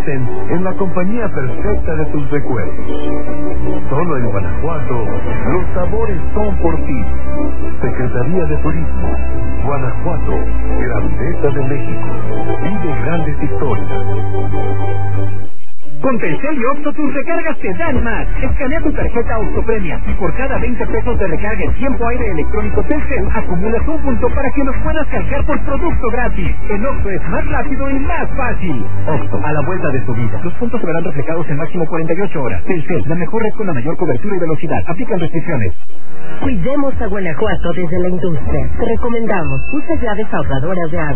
convierten en la compañía perfecta de tus recuerdos. Solo en Guanajuato, los sabores son por ti. Secretaría de Turismo, Guanajuato, grandeza de México. Vive grandes historias. Con Telcel y Oxxo tus recargas te dan más. Escanea tu tarjeta Oxxo Premia y por cada 20 pesos de recarga en tiempo aire electrónico Telcel acumulas un punto para que los puedas cargar por producto gratis. En Oxxo es más rápido y más fácil. Oxxo, a la vuelta de tu vida. Los puntos se verán reflejados en máximo 48 horas. Telcel, la mejor red con la mayor cobertura y velocidad. Aplican restricciones. Cuidemos a Guanajuato desde la industria. Te recomendamos, usa llaves ahorradoras de agua.